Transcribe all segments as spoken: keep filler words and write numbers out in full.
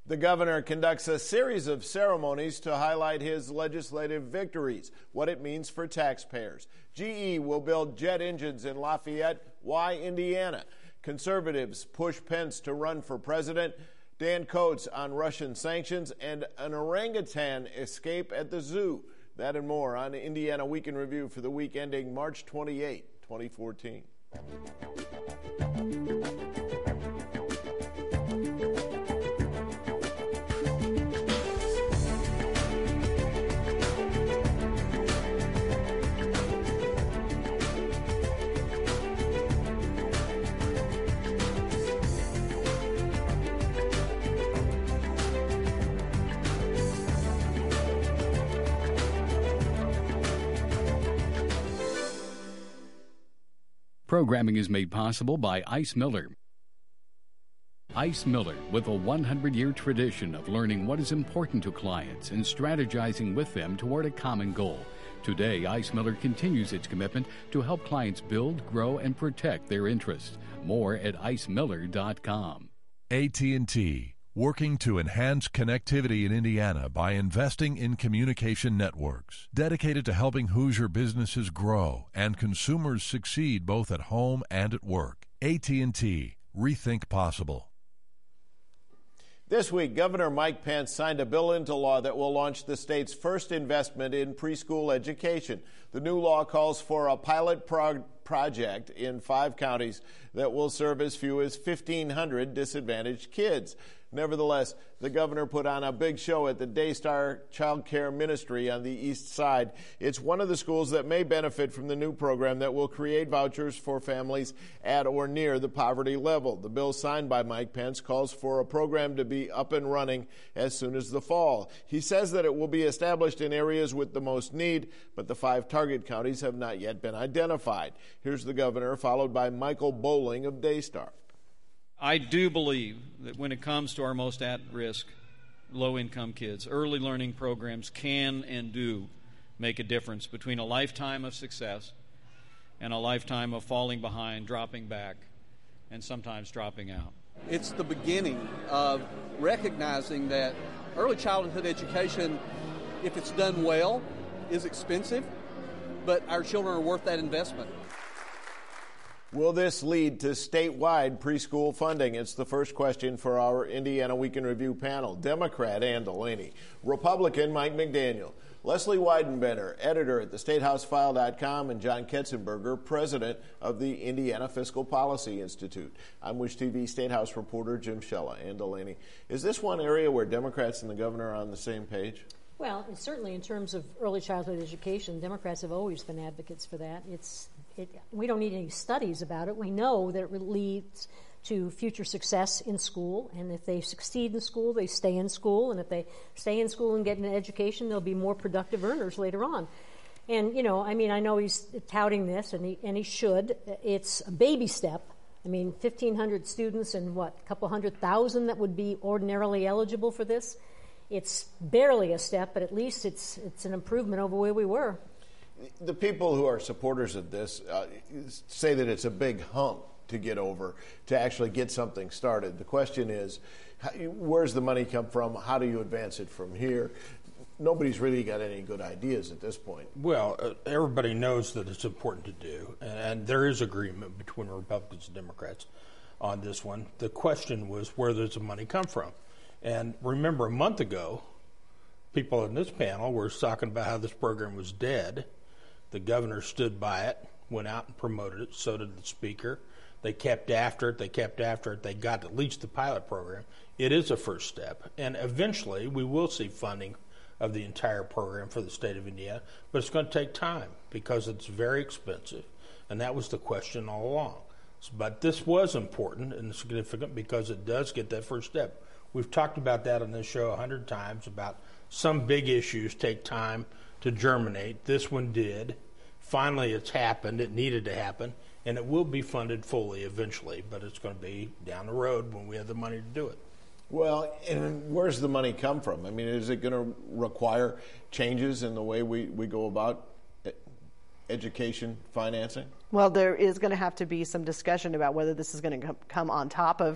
The governor conducts a series of ceremonies to highlight his legislative victories, what it means for taxpayers. G E will build jet engines in Lafayette. Why Indiana? Conservatives push Pence to run for president. Dan Coates on Russian sanctions and an orangutan escape at the zoo. That and more on Indiana Week in Review for the week ending March twenty-eighth, twenty fourteen. Programming is made possible by Ice Miller. Ice Miller, with a one hundred year tradition of learning what is important to clients and strategizing with them toward a common goal. Today, Ice Miller continues its commitment to help clients build, grow, and protect their interests. More at ice miller dot com. A T and T, working to enhance connectivity in Indiana by investing in communication networks, dedicated to helping Hoosier businesses grow and consumers succeed both at home and at work. A T and T, rethink possible. This week, Governor Mike Pence signed a bill into law that will launch the state's first investment in preschool education. The new law calls for a pilot prog- project in five counties that will serve as few as fifteen hundred disadvantaged kids. Nevertheless, the governor put on a big show at the Daystar Child Care Ministry on the east side. It's one of the schools that may benefit from the new program that will create vouchers for families at or near the poverty level. The bill signed by Mike Pence calls for a program to be up and running as soon as the fall. He says that it will be established in areas with the most need, but the five target counties have not yet been identified. Here's the governor, followed by Michael Bowling of Daystar. I do believe that when it comes to our most at-risk, low-income kids, early learning programs can and do make a difference between a lifetime of success and a lifetime of falling behind, dropping back, and sometimes dropping out. It's the beginning of recognizing that early childhood education, if it's done well, is expensive, but our children are worth that investment. Will this lead to statewide preschool funding? It's the first question for our Indiana Week in Review panel. Democrat Ann Delaney, Republican Mike McDaniel, Leslie Weidenbender, editor at the state house file dot com, and John Ketzenberger, president of the Indiana Fiscal Policy Institute. I'm Wish T V State House reporter Jim Shella. Ann Delaney, is this one area where Democrats and the governor are on the same page? Well, certainly in terms of early childhood education, Democrats have always been advocates for that. It's It, we don't need any studies about it. We know that it leads to future success in school, and if they succeed in school, they stay in school, and if they stay in school and get an education, they'll be more productive earners later on. And, you know, I mean, I know he's touting this, and he, and he should. It's a baby step. I mean, fifteen hundred students and, what, a couple hundred thousand that would be ordinarily eligible for this. It's barely a step, but at least it's it's an improvement over where we were. The people who are supporters of this uh, say that it's a big hump to get over, to actually get something started. The question is, how, where's the money come from? How do you advance it from here? Nobody's really got any good ideas at this point. Well, uh, everybody knows that it's important to do, and, and there is agreement between Republicans and Democrats on this one. The question was, where does the money come from? And remember, a month ago, people in this panel were talking about how this program was dead. The governor stood by it, went out and promoted it. So did the speaker. They kept after it. They kept after it. They got at least the pilot program. It is a first step. And eventually we will see funding of the entire program for the state of Indiana. But it's going to take time because it's very expensive. And that was the question all along. But this was important and significant because it does get that first step. We've talked about that on this show a hundred times, about some big issues take time to germinate. This one did. Finally, it's happened. It needed to happen, and it will be funded fully eventually, but it's going to be down the road when we have the money to do it. Well, and where's the money come from? I mean, is it going to require changes in the way we, we go about education financing? Well, there is going to have to be some discussion about whether this is going to come on top of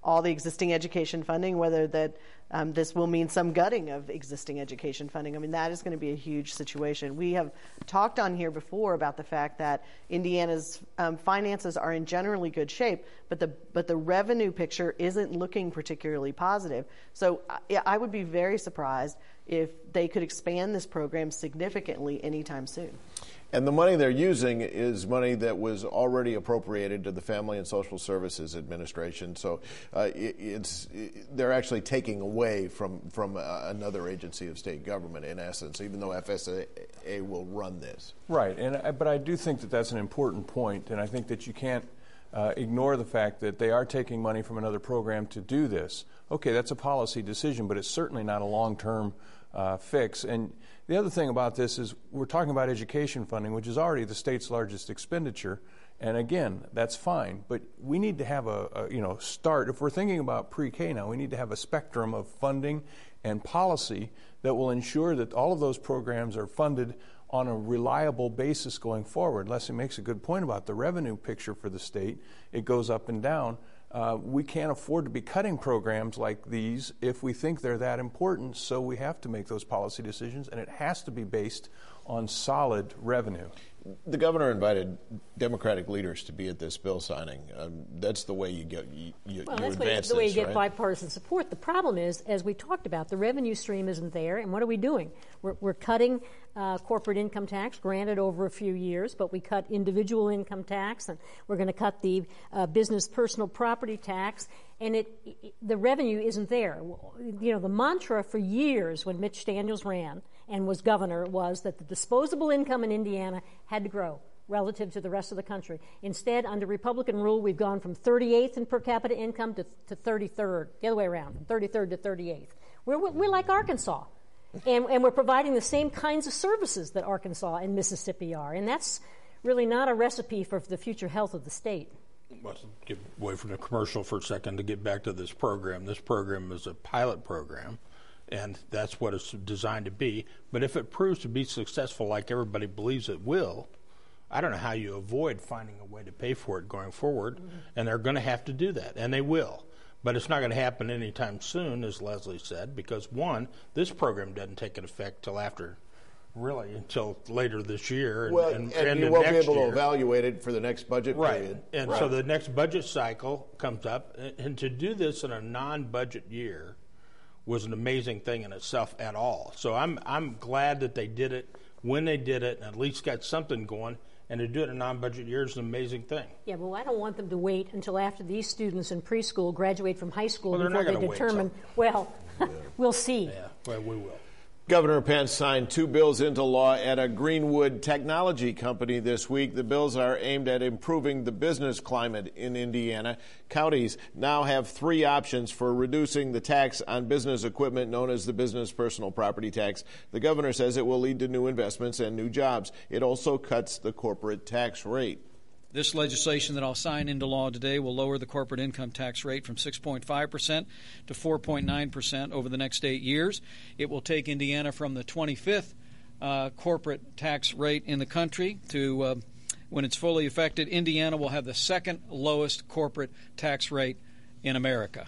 all the existing education funding, whether that um, this will mean some gutting of existing education funding. I mean, that is going to be a huge situation. We have talked on here before about the fact that Indiana's um, finances are in generally good shape, but the but the revenue picture isn't looking particularly positive. So I, I would be very surprised if they could expand this program significantly anytime soon. And the money they're using is money that was already appropriated to the Family and Social Services Administration. So uh, it, it's it, they're actually taking away from from uh, another agency of state government, in essence, even though F S A will run this. Right, and I, but I do think that that's an important point, and I think that you can't uh, ignore the fact that they are taking money from another program to do this. Okay, that's a policy decision, but it's certainly not a long-term uh, fix. And the other thing about this is we're talking about education funding, which is already the state's largest expenditure. And again, that's fine, but we need to have a, a you know start. If we're thinking about pre-K now, we need to have a spectrum of funding and policy that will ensure that all of those programs are funded on a reliable basis going forward. Leslie makes a good point about the revenue picture for the state. It goes up and down. Uh, we can't afford to be cutting programs like these if we think they're that important, so we have to make those policy decisions, and it has to be based on solid revenue. The governor invited Democratic leaders to be at this bill signing. Um, that's the way you get you, you, well, you that's advance the way this, you get right? bipartisan support. The problem is, as we talked about, the revenue stream isn't there, and what are we doing? We're, we're cutting uh, corporate income tax, granted over a few years, but we cut individual income tax, and we're going to cut the uh, business personal property tax, and it, it the revenue isn't there. You know, the mantra for years when Mitch Daniels ran and was governor was that the disposable income in Indiana had to grow relative to the rest of the country. Instead, under Republican rule, we've gone from thirty-eighth in per capita income to, to thirty-third, the other way around, from thirty-third to thirty-eighth. We're, we're like Arkansas, and, and we're providing the same kinds of services that Arkansas and Mississippi are, and that's really not a recipe for the future health of the state. Let's get away from the commercial for a second to get back to this program. This program is a pilot program, and that's what it's designed to be. But if it proves to be successful like everybody believes it will, I don't know how you avoid finding a way to pay for it going forward, mm-hmm. and they're going to have to do that, and they will. But it's not going to happen anytime soon, as Leslie said, because, one, this program doesn't take an effect till after, really, until later this year. And, well, and, and, and you won't be able year. to evaluate it for the next budget right. period. And right. so the next budget cycle comes up, and to do this in a non-budget year was an amazing thing in itself at all. So I'm I'm glad that they did it when they did it and at least got something going. And to do it in a non-budget year is an amazing thing. Yeah, well, I don't want them to wait until after these students in preschool graduate from high school well, before they determine, well, yeah. we'll see. Yeah, well, we will. Governor Pence signed two bills into law at a Greenwood technology company this week. The bills are aimed at improving the business climate in Indiana. Counties now have three options for reducing the tax on business equipment known as the business personal property tax. The governor says it will lead to new investments and new jobs. It also cuts the corporate tax rate. This legislation that I'll sign into law today will lower the corporate income tax rate from six point five percent to four point nine percent over the next eight years. It will take Indiana from the twenty-fifth uh, corporate tax rate in the country to, uh, when it's fully effected, Indiana will have the second lowest corporate tax rate in America.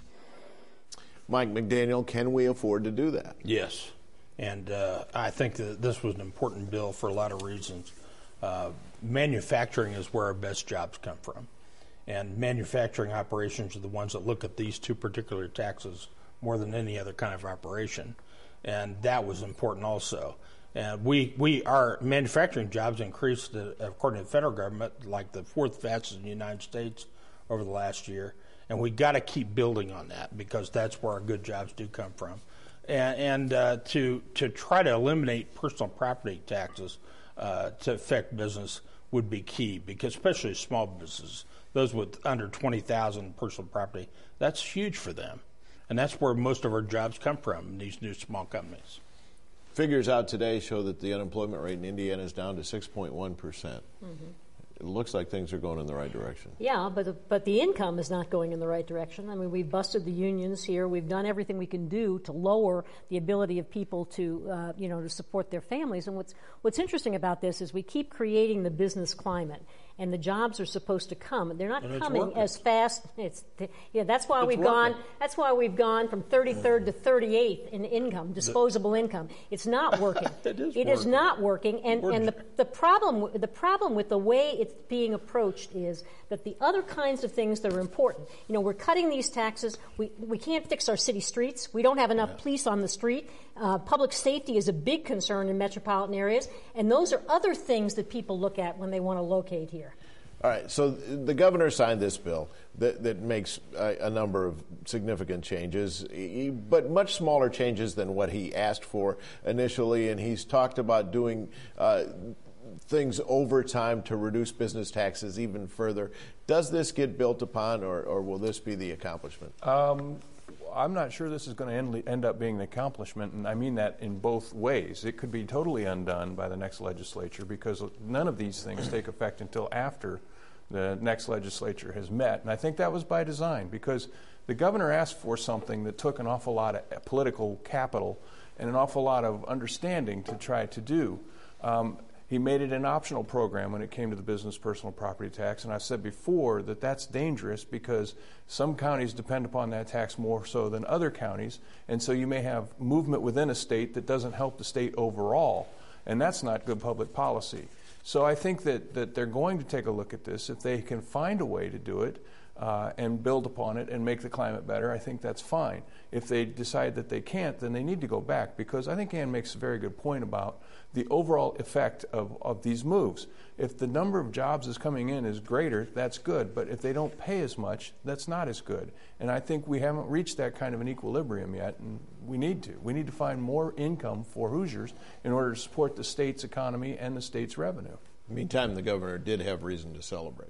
Mike McDaniel, can we afford to do that? Yes. And uh, I think that this was an important bill for a lot of reasons. Uh, manufacturing is where our best jobs come from. And manufacturing operations are the ones that look at these two particular taxes more than any other kind of operation. And that was important also. And we, we our manufacturing jobs increased, uh, according to the federal government, like the fourth fastest in the United States over the last year. And we got to keep building on that because that's where our good jobs do come from. And, and uh, to to try to eliminate personal property taxes uh, to affect business would be key, because especially small businesses, those with under twenty thousand personal property, that's huge for them. And that's where most of our jobs come from, these new small companies. Figures out today show that the unemployment rate in Indiana is down to six point one percent. Mm-hmm. It looks like things are going in the right direction. Yeah, but the, but the income is not going in the right direction. I mean, we've busted the unions here. We've done everything we can do to lower the ability of people to, uh, you know, to support their families. And what's what's interesting about this is we keep creating the business climate. and the jobs are supposed to come. They're not And it's coming working. as fast. It's yeah. That's why It's we've working. gone. That's why we've gone from thirty-third to thirty-eighth in income, disposable income. It's not working. It is It is working. not working. And We're and the j- the problem the problem with the way it's being approached is that the other kinds of things that are important. You know, we're cutting these taxes. We we can't fix our city streets. We don't have enough yeah. police on the street. Uh, public safety is a big concern in metropolitan areas, and those are other things that people look at when they want to locate here. All right, so the governor signed this bill that, that makes a, a number of significant changes, but much smaller changes than what he asked for initially, and he's talked about doing uh, things over time to reduce business taxes even further. Does this get built upon, or, or will this be the accomplishment? Um, I'm not sure this is going to end, end up being the accomplishment, and I mean that in both ways. It could be totally undone by the next legislature because none of these things take effect until after the next legislature has met. And I think that was by design because the governor asked for something that took an awful lot of political capital and an awful lot of understanding to try to do. Um, He made it an optional program when it came to the business personal property tax, and I've said before that that's dangerous because some counties depend upon that tax more so than other counties, and so you may have movement within a state that doesn't help the state overall, and that's not good public policy. So I think that, that they're going to take a look at this. If they can find a way to do it uh, and build upon it and make the climate better, I think that's fine. If they decide that they can't, then they need to go back because I think Ann makes a very good point about the overall effect of, of these moves. If the number of jobs is coming in is greater, that's good. But if they don't pay as much, that's not as good. And I think we haven't reached that kind of an equilibrium yet, and we need to. We need to find more income for Hoosiers in order to support the state's economy and the state's revenue. Meantime, the governor did have reason to celebrate.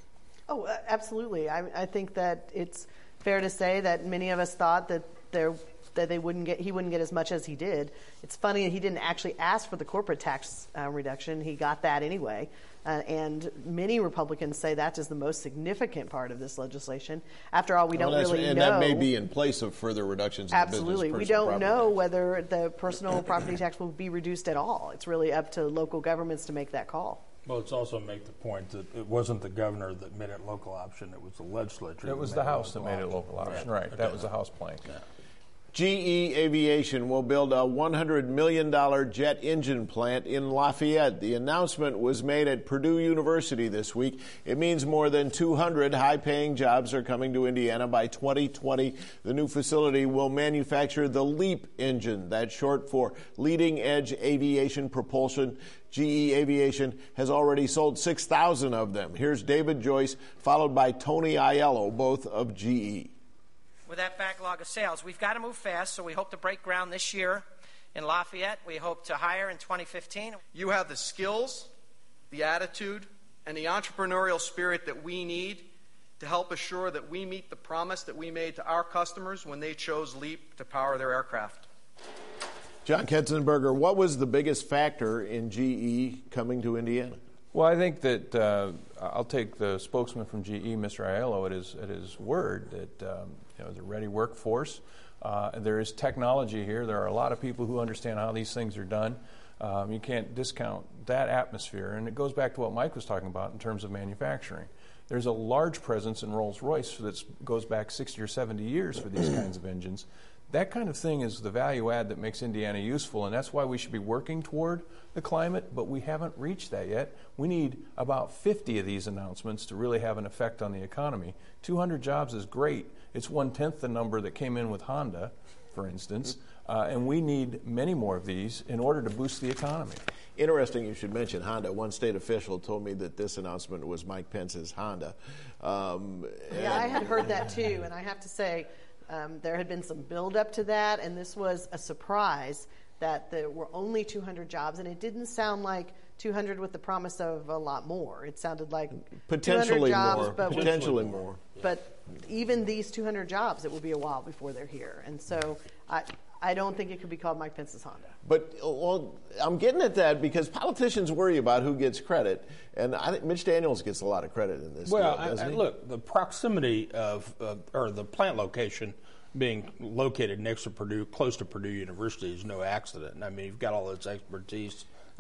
Oh, uh, absolutely. I, I think that it's fair to say that many of us thought that there that they wouldn't get he wouldn't get as much as he did. It's funny that he didn't actually ask for the corporate tax uh, reduction. He got that anyway. Uh, and many Republicans say that is the most significant part of this legislation. After all, we don't well, really and know. And that may be in place of further reductions in Absolutely. the business We personal don't property know tax. whether the personal property tax will be reduced at all. It's really up to local governments to make that call. Well, it's also make the point that it wasn't the governor that made it local option. It was the legislature. It was that the made it House that local made it option. local option, Right. right. Okay. That was the House plank. Yeah. G E Aviation will build a one hundred million dollars jet engine plant in Lafayette. The announcement was made at Purdue University this week. It means more than two hundred high-paying jobs are coming to Indiana by twenty twenty. The new facility will manufacture the LEAP engine. That's short for Leading Edge Aviation Propulsion. G E Aviation has already sold six thousand of them. Here's David Joyce, followed by Tony Aiello, both of G E. With that backlog of sales, we've got to move fast, so we hope to break ground this year in Lafayette. We hope to hire in twenty fifteen. You have the skills, the attitude, and the entrepreneurial spirit that we need to help assure that we meet the promise that we made to our customers when they chose LEAP to power their aircraft. John Ketzenberger, what was the biggest factor in G E coming to Indiana? Well, I think that uh, I'll take the spokesman from G E, Mister Aiello, at his, at his word that um, you know, the ready workforce. Uh, there is technology here. There are a lot of people who understand how these things are done. Um, you can't discount that atmosphere. And it goes back to what Mike was talking about in terms of manufacturing. There's a large presence in Rolls-Royce that goes back sixty or seventy years for these kinds of engines. That kind of thing is the value add that makes Indiana useful, and that's why we should be working toward the climate, but we haven't reached that yet. We need about fifty of these announcements to really have an effect on the economy. two hundred jobs is great. It's one-tenth the number that came in with Honda, for instance, uh, and we need many more of these in order to boost the economy. Interesting you should mention Honda. One state official told me that this announcement was Mike Pence's Honda. Um, yeah, I had heard that too, and I have to say, Um, there had been some build-up to that, and this was a surprise that there were only two hundred jobs, and it didn't sound like two hundred with the promise of a lot more. It sounded like potentially two hundred jobs, more. But potentially with, more. But even these two hundred jobs, it will be a while before they're here, and so I, I don't think it could be called Mike Pence's Honda. But well, I'm getting at that because politicians worry about who gets credit, and I think Mitch Daniels gets a lot of credit in this. Well, deal, doesn't I, I, he? look, the proximity of uh, or the plant location being located next to Purdue, close to Purdue University, is no accident. I mean, you've got all this expertise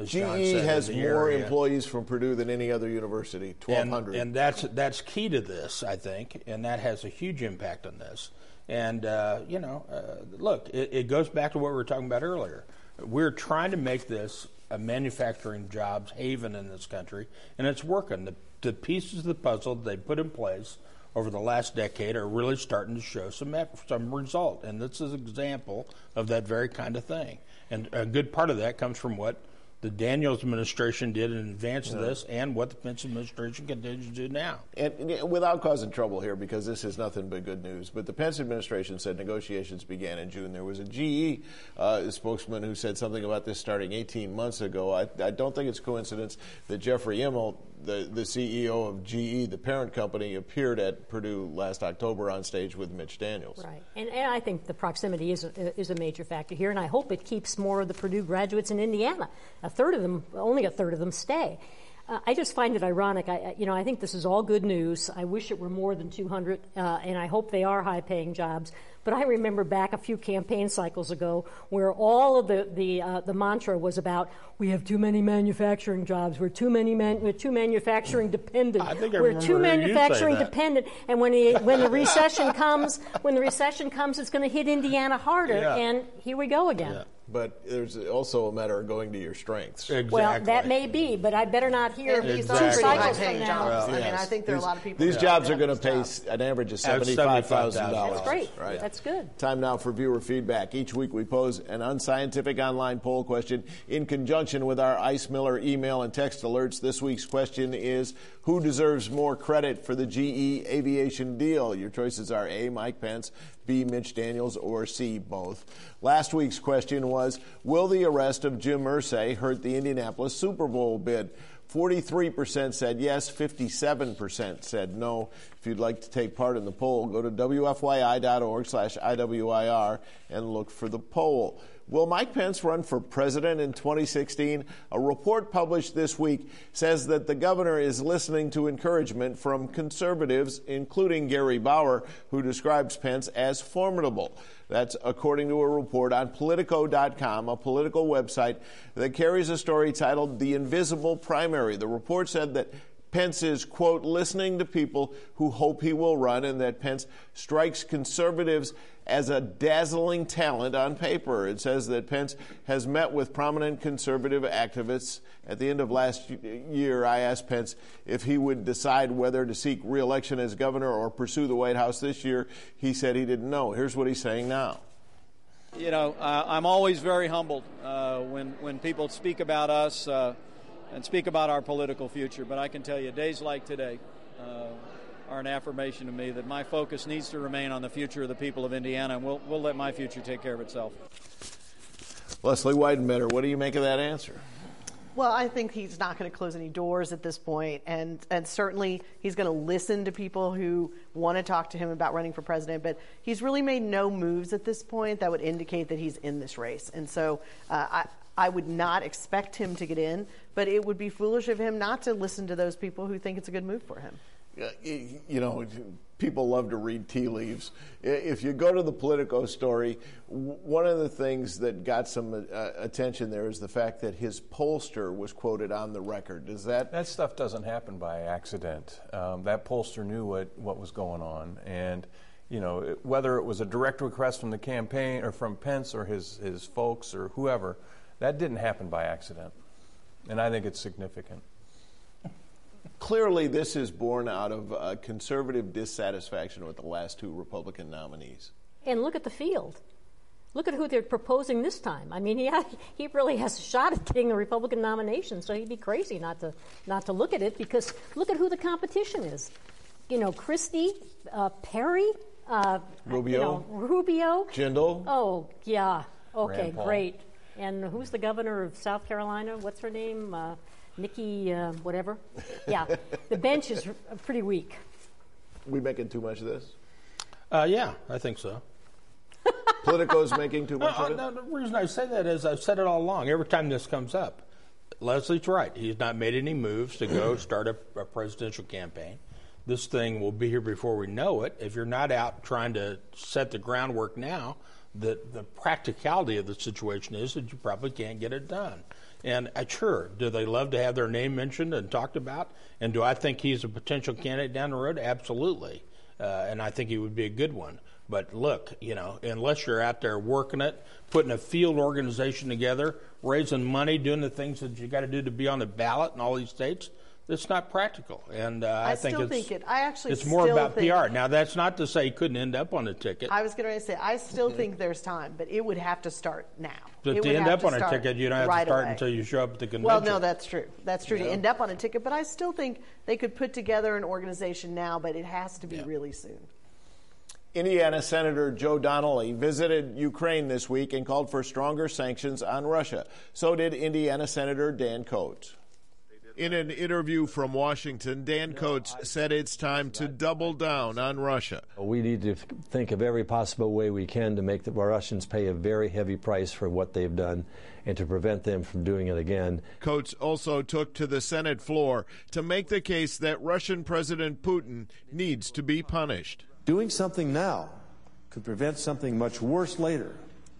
as G E John said, has in the more area. employees from Purdue than any other university, twelve hundred. And, and that's that's key to this, I think, and that has a huge impact on this. And, uh, you know, uh, look, it, it goes back to what we were talking about earlier. We're trying to make this a manufacturing jobs haven in this country, and it's working. The, the pieces of the puzzle they put in place over the last decade are really starting to show some some result, and this is an example of that very kind of thing. And a good part of that comes from what the Daniels administration did in advance yeah. of this, and what the Pence administration continues to do now. And, and without causing trouble here, because this is nothing but good news, but the Pence administration said negotiations began in June. There was a G E uh, spokesman who said something about this starting eighteen months ago. I, I don't think it's coincidence that Jeffrey Immelt, the, the C E O of G E, the parent company, appeared at Purdue last October on stage with Mitch Daniels. Right. And, and I think the proximity is a, is a major factor here, and I hope it keeps more of the Purdue graduates in Indiana. A third of them, only a third of them stay. Uh, I just find it ironic. I, you know, I think this is all good news. I wish it were more than two hundred, uh, and I hope they are high-paying jobs. But I remember back a few campaign cycles ago where all of the the, uh, the mantra was about we have too many manufacturing jobs. We're too many man, we're too manufacturing dependent. I think I we're too manufacturing you say that. dependent. And when the when the recession comes, when the recession comes, it's going to hit Indiana harder. Yeah. And here we go again. Yeah. But there's also a matter of going to your strengths. Exactly. Well, that may be, but I better not hear And these Exactly. are two pretty cycles from high-paying now. jobs. Well, I mean, yes. I think there are These, a lot of people. these that jobs are have going to these pay jobs. an average of At seventy-five thousand dollars. That's great. Right. That's good. Time now for viewer feedback. Each week we pose an unscientific online poll question in conjunction with our Ice Miller email and text alerts. This week's question is, who deserves more credit for the G E aviation deal? Your choices are A, Mike Pence, B, Mitch Daniels, or C, both. Last week's question was, will the arrest of Jim Irsay hurt the Indianapolis Super Bowl bid? forty-three percent said yes, fifty-seven percent said no. If you'd like to take part in the poll, go to W F Y I dot org slash I W I R and look for the poll. Will Mike Pence run for president in twenty sixteen? A report published this week says that the governor is listening to encouragement from conservatives, including Gary Bauer, who describes Pence as formidable. That's according to a report on Politico dot com, a political website that carries a story titled The Invisible Primary. The report said that Pence is, quote, listening to people who hope he will run, and that Pence strikes conservatives as a dazzling talent on paper. It says that Pence has met with prominent conservative activists. At the end of last year, I asked Pence if he would decide whether to seek re-election as governor or pursue the White House this year. He said he didn't know. Here's what he's saying now. You know, uh, I'm always very humbled uh, when, when people speak about us uh, and speak about our political future. But I can tell you, days like today uh, are an affirmation to me that my focus needs to remain on the future of the people of Indiana, and we'll, we'll let my future take care of itself. Leslie Weidenbender, what do you make of that answer? Well, I think he's not going to close any doors at this point, and and certainly he's going to listen to people who want to talk to him about running for president, but he's really made no moves at this point that would indicate that he's in this race. And so uh, I, I would not expect him to get in, but it would be foolish of him not to listen to those people who think it's a good move for him. You know, people love to read tea leaves. If you go to the Politico story, one of the things that got some uh, attention there is the fact that his pollster was quoted on the record. Does that... That stuff doesn't happen by accident. Um, that pollster knew what, what was going on. And, you know, whether it was a direct request from the campaign or from Pence or his, his folks or whoever, that didn't happen by accident. And I think it's significant. Clearly, this is born out of uh, conservative dissatisfaction with the last two Republican nominees. And look at the field. Look at who they're proposing this time. I mean, he he really has a shot at getting the Republican nomination, so he'd be crazy not to not to look at it, because look at who the competition is. You know, Christie, uh, Perry, uh, Rubio, you know, Rubio, Jindal. Oh, yeah. Okay, Rand Paul. great. And who's the governor of South Carolina? What's her name? Uh, Nikki, uh, whatever. Yeah, the bench is pretty weak. We making too much of this? Uh, yeah, I think so. Politico's making too much uh, of it? No, the reason I say that is I've said it all along. Every time this comes up, Leslie's right. He's not made any moves to go start a, a presidential campaign. This thing will be here before we know it. If you're not out trying to set the groundwork now, the, the practicality of the situation is that you probably can't get it done. And uh, sure, do they love to have their name mentioned and talked about? And do I think he's a potential candidate down the road? Absolutely. Uh, and I think he would be a good one. But look, you know, unless you're out there working it, putting a field organization together, raising money, doing the things that you got to do to be on the ballot in all these states, it's not practical. And uh, I, I think still it's, think it. I actually it's more still about think, P R. Now, that's not to say he couldn't end up on a ticket. I was going to say, I still think there's time, but it would have to start now. But it to would end have up to on a ticket, you don't have right to start away. until you show up at the convention. Well, no, that's true. That's true You to know? end up on a ticket, but I still think they could put together an organization now, but it has to be Yeah. really soon. Indiana Senator Joe Donnelly visited Ukraine this week and called for stronger sanctions on Russia. So did Indiana Senator Dan Coats. In an interview from Washington, Dan Coats said it's time to double down on Russia. We need to think of every possible way we can to make the Russians pay a very heavy price for what they've done and to prevent them from doing it again. Coats also took to the Senate floor to make the case that Russian President Putin needs to be punished. Doing something now could prevent something much worse later.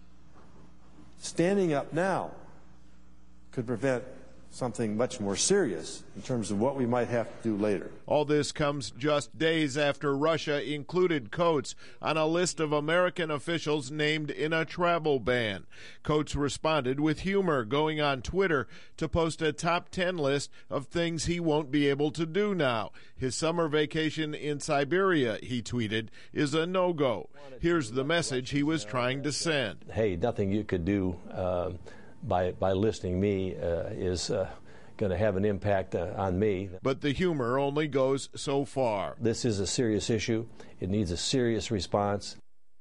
Standing up now could prevent something much more serious in terms of what we might have to do later. All this comes just days after Russia included Coats on a list of American officials named in a travel ban. Coats responded with humor, going on Twitter to post a top ten list of things he won't be able to do now. His summer vacation in Siberia, he tweeted, is a no-go. Here's the message he was trying to send. Hey, nothing you could do uh, by by listing me uh, is uh, going to have an impact uh, on me. But the humor only goes so far. This is a serious issue. It needs a serious response.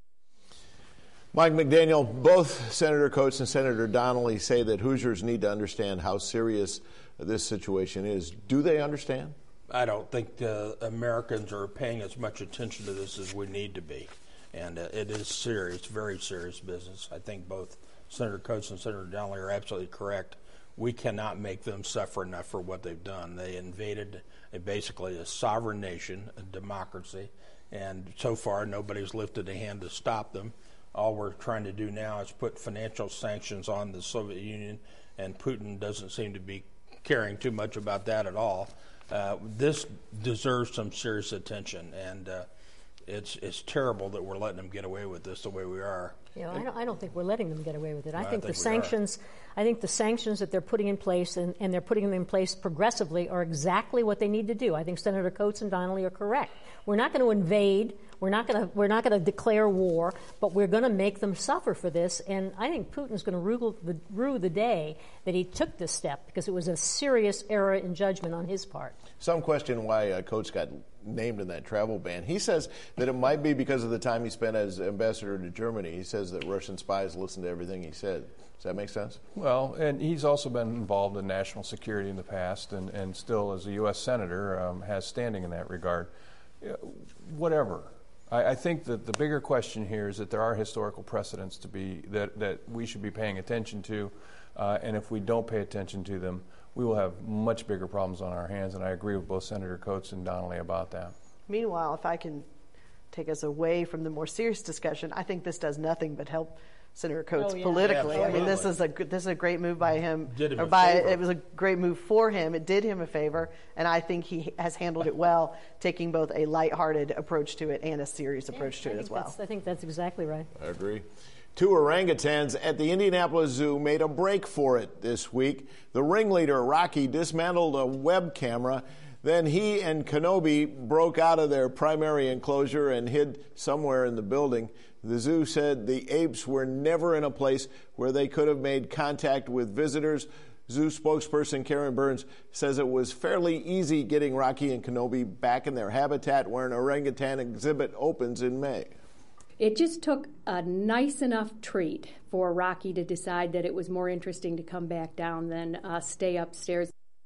Mike McDaniel, both Senator Coats and Senator Donnelly say that Hoosiers need to understand how serious this situation is. Do they understand? I don't think uh, Americans are paying as much attention to this as we need to be. And uh, it is serious, very serious business. I think both Senator Coats and Senator Donnelly are absolutely correct. We cannot make them suffer enough for what they've done. They invaded a, basically a sovereign nation, a democracy, and so far nobody's lifted a hand to stop them. All we're trying to do now is put financial sanctions on the Soviet Union, and Putin doesn't seem to be caring too much about that at all. Uh, this deserves some serious attention, and uh, it's it's terrible that we're letting them get away with this the way we are. You know, I don't, I don't think we're letting them get away with it. I, I think, think the we sanctions, I think the sanctions that they're putting in place, and, and they're putting them in place progressively, are exactly what they need to do. I think Senator Coats and Donnelly are correct. We're not going to invade. We're not going to. We're not going to declare war, but we're going to make them suffer for this. And I think Putin's going to rue the, rue the day that he took this step, because it was a serious error in judgment on his part. Some question why uh, Coats got named in that travel ban. He says that it might be because of the time he spent as ambassador to Germany. He says that Russian spies listened to everything he said. Does that make sense? Well, and he's also been involved in national security in the past, and, and still as a U S senator um, has standing in that regard. Uh, whatever. I, I think that the bigger question here is that there are historical precedents to be that, that we should be paying attention to, uh, and if we don't pay attention to them, we will have much bigger problems on our hands, and I agree with both Senator Coats and Donnelly about that. Meanwhile, if I can take us away from the more serious discussion, I think this does nothing but help Senator Coats oh, yeah. politically. Yeah, I mean, this is a this is a great move by him. Did him or a by favor. it was a great move for him. It did him a favor, and I think he has handled it well, taking both a lighthearted approach to it and a serious approach Yeah, to I it as think well. that's- I think that's exactly right. I agree. Two orangutans at the Indianapolis Zoo made a break for it this week. The ringleader, Rocky, dismantled a web camera. Then he and Kenobi broke out of their primary enclosure and hid somewhere in the building. The zoo said the apes were never in a place where they could have made contact with visitors. Zoo spokesperson Karen Burns says it was fairly easy getting Rocky and Kenobi back in their habitat where an orangutan exhibit opens in May. It just took a nice enough treat for Rocky to decide that it was more interesting to come back down than uh, stay upstairs.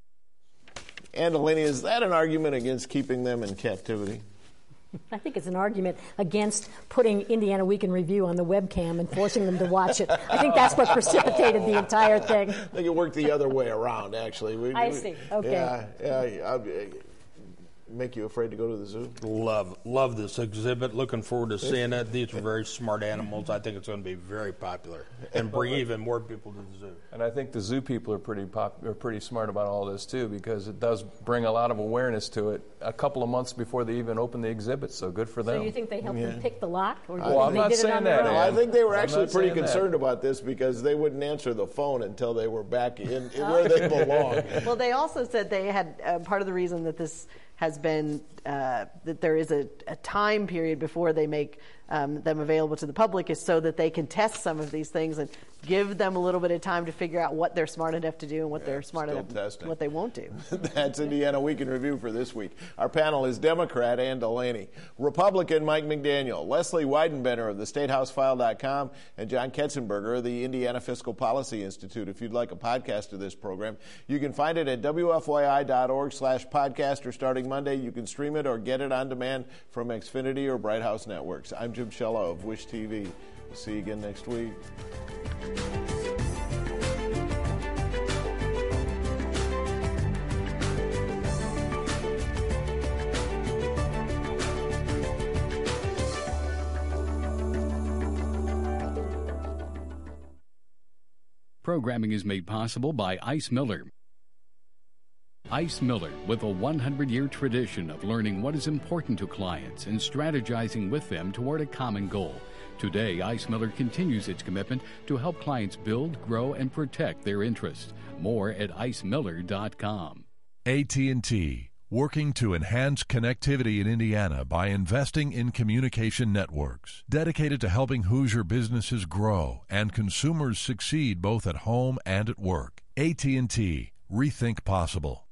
And Delaney, is that an argument against keeping them in captivity? I think it's an argument against putting Indiana Week in Review on the webcam and forcing them to watch it. I think that's what precipitated the entire thing. I think it worked the other way around, actually. We, I we, see. Okay. Yeah, yeah. I, make you afraid to go to the zoo? Love, love this exhibit. Looking forward to seeing it. These are very smart animals. I think it's going to be very popular and bring even more people to the zoo. And I think the zoo people are pretty pop, are pretty smart about all this too, because it does bring a lot of awareness to it a couple of months before they even open the exhibit. So good for them. So you think they helped Yeah. them pick the lock? Or Well, I'm they not did it saying on their that, own? No, I think they were I'm actually not pretty saying that. concerned about this because they wouldn't answer the phone until they were back in, in where they belong. Well, they also said they had uh, part of the reason that this has been uh, that there is a, a time period before they make um, them available to the public is so that they can test some of these things and give them a little bit of time to figure out what they're smart enough to do and what Yeah, they're smart still enough testing. what they won't do. That's Indiana Week in Review for this week. Our panel is Democrat Ann Delaney, Republican Mike McDaniel, Leslie Weidenbender of the State House File dot com, and John Ketzenberger of the Indiana Fiscal Policy Institute. If you'd like a podcast of this program, you can find it at W F Y I dot org slash podcast, or starting Monday, you can stream it or get it on demand from Xfinity or Bright House Networks. I'm Jim Shella of Wish T V. We'll see you again next week. Programming is made possible by Ice Miller. Ice Miller, with a one hundred year tradition of learning what is important to clients and strategizing with them toward a common goal. Today, Ice Miller continues its commitment to help clients build, grow, and protect their interests. More at ice miller dot com. A T and T, working to enhance connectivity in Indiana by investing in communication networks, dedicated to helping Hoosier businesses grow and consumers succeed both at home and at work. A T and T, rethink possible.